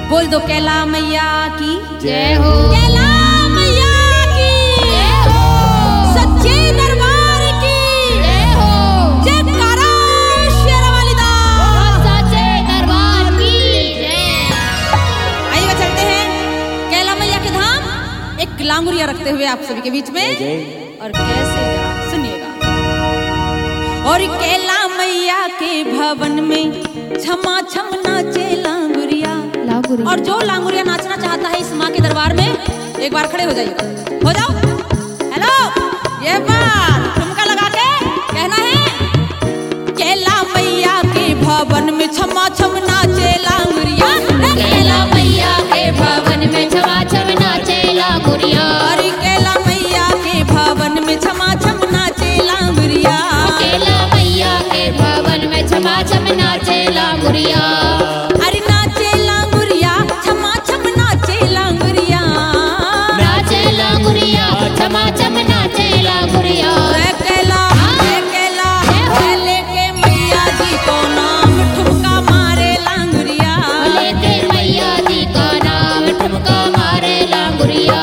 बोल दो कैला मैया की जय हो। कैला मैया की जय हो। सच्चे दरबार की जय हो। जयकारा शेरावाली दा सच्चे दरबार की जय। आइए चलते हैं कैला मैया के धाम एक लांगुरिया रखते हुए आप सभी के बीच में। और कैसे जरा सुनिएगा। और कैला मैया के भवन में छमा छम नाचे लांगुरिया। और जो लांगुरिया नाचना चाहता है इस माँ के दरबार में एक बार खड़े हो जाइए। हो जाओ। हेलो, ये बार ठुमका लगा के कहना है कैला मैया के भवन में छमा छम नाचे लांगुरिया। कैला मैया के भवन में छमा छम नाचे लांगुरिया। अरे कैला मैया के भवन में छमा छम नाचे लांगुरिया। कैला मैया के भवन में छमा छम नाचे लांगुरिया। अरे नाचे लांगुरिया छमा छम नाचे लांगुरिया। नाचे लांगुरिया छमा छम नाचे लांगुरिया। कैला लेके मैया जी को नाम ठुमका मारे लांगुरिया। लेके मैया जी का नाम ठुमका मारे लांगुरिया।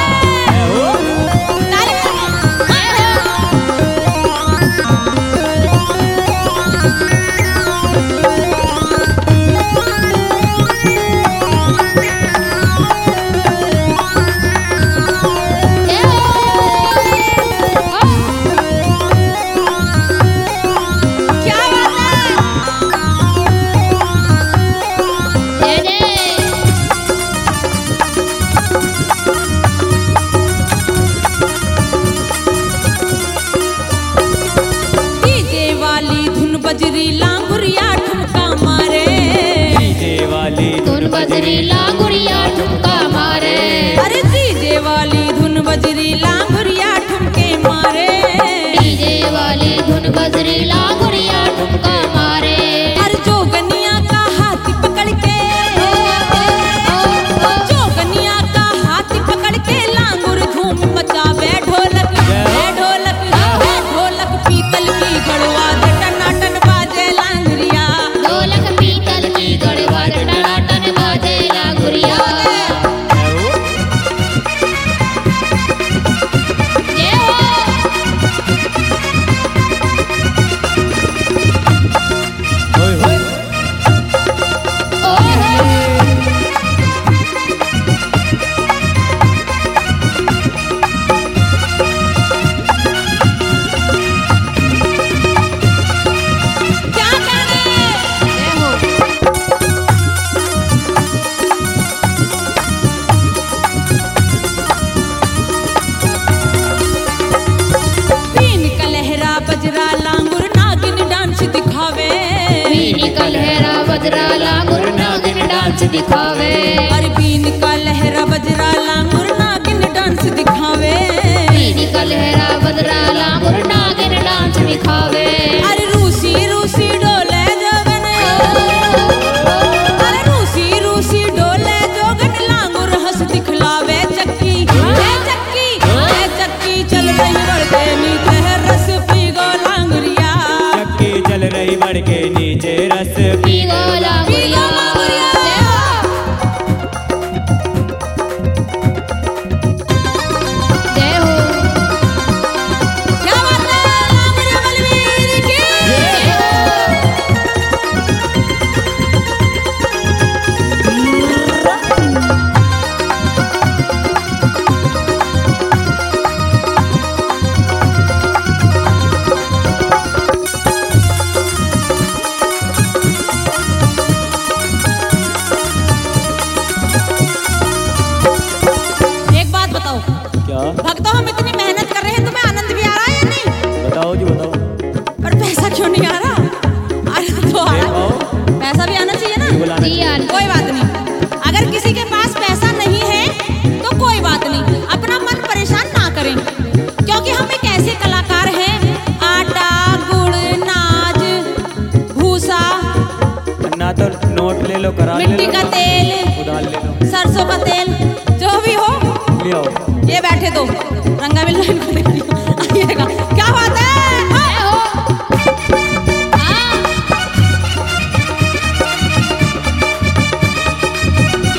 बजरी लांगुरिया ठुमका मारे। डीजे वाली धुन बजरी लांगुरिया ठुमका मारे। अरे डीजे वाली धुन बजरी लांगुरिया ठुमके मारे। डीजे वाली धुन बजरी लांगुरिया ठुमका मारे। अरे जोगनिया का हाथ पकड़ के जोगनिया का हाथ पकड़ के लांगुर धूम मचावे। ढोलक ढोलक ढोलक पीतल की गड़वा टनाटन बाजे लांगुरिया। ढोलक पीतल की गड़वा टनाटन बाजे लांगुरिया। जय हो। होय होय क्या कहने। जय हो। बीन का लहरा बजरा लांगुर नागिन डांस दिखावे। बीन का लहरा बजरा लांगुर नागिन डांस दिखावे। अरे बीन का लहरा बजरा लांगुर नागिन डांस दिखावे। बीन का लहरा बजरा लांगुर नागिन डांस दिखावे। अरे रूसी रूसी डोले जोगन। अरे रूसी रूसी डोले जोगन लांगुर हंस दिखलावे। चक्की चक्की चल रही बढ़ के नीचे है रस पी गो लांगुरिया। चक्की चल रही बढ़ के नीचे रस पीगो लांगुरिया। जय हो। जय हो। क्या बात है लांगुरिया बलवीर की। जय हो। एक बात बताओ क्या भक्तों, हम इतनी मेहनत कर रहे हैं, तुम्हें आनंद भी आ रहा है या नहीं। बताओ जी बताओ। पर पैसा क्यों नहीं आ रहा। अरे तो आ रहा। बताओ पैसा भी आना चाहिए ना। बुलाना जी आन। कोई बात नहीं, अगर किसी के पास पैसा नहीं है तो कोई बात नहीं, अपना मन परेशान ना करें, क्योंकि हम एक ऐसे कलाकार हैं। आटा गुड़ नाज भूसा ना तो नोट ले लो करा ले मिट्टी लो का तेल उधार ले लो सरसों का तेल जो भी हो। ले आओ। ये बैठे दो रंगाबिल लाइन को देख लियो। आइएगा। क्या बात है। जय हो। हाँ।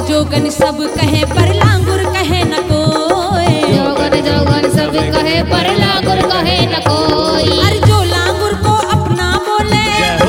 जोगन सब कहे पर लांगुर कहे न कोई। जोगन जोगन सब कहे पर लांगुर कहे न कोई। अरे जो लांगुर को अपना बोले,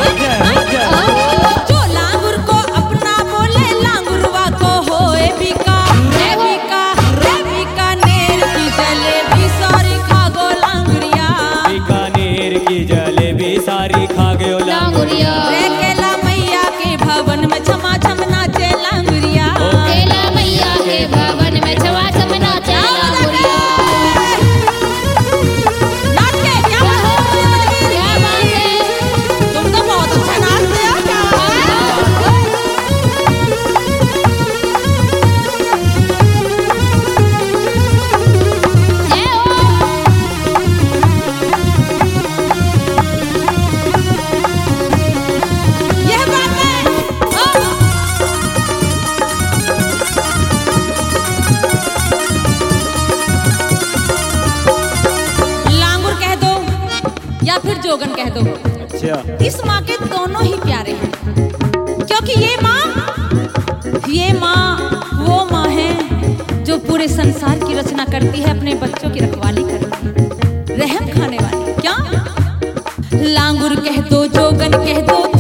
जो लांगुर को अपना बोले लांगुरवा को होए बिका। रे बिका, रे बीकानेर की जलेबी सारी खा गो लांगुरिया। बीकानेर की जलेबी सारी खा गयो लांगुरिया। रे केला मैया के भवन में छमा छम नाचे लांगुरिया। केला मैया के भवन में छवा छम नाचे लांगुरिया। नाच के क्या बात है? क्या बात है? तुम तो बहुत अच्छा नाचते हो क्या? जय हो। यह बात है। लांगुर कह दो या फिर जोगन कह दो, अच्छा इस माँ के दोनों ही प्यारे हैं, क्योंकि ये माँ वो माँ है जो पूरे संसार की रचना करती है, अपने बच्चों की रखवाली करती है, रहम खाने वाली। क्या लांगुर कह दो जोगन कह दो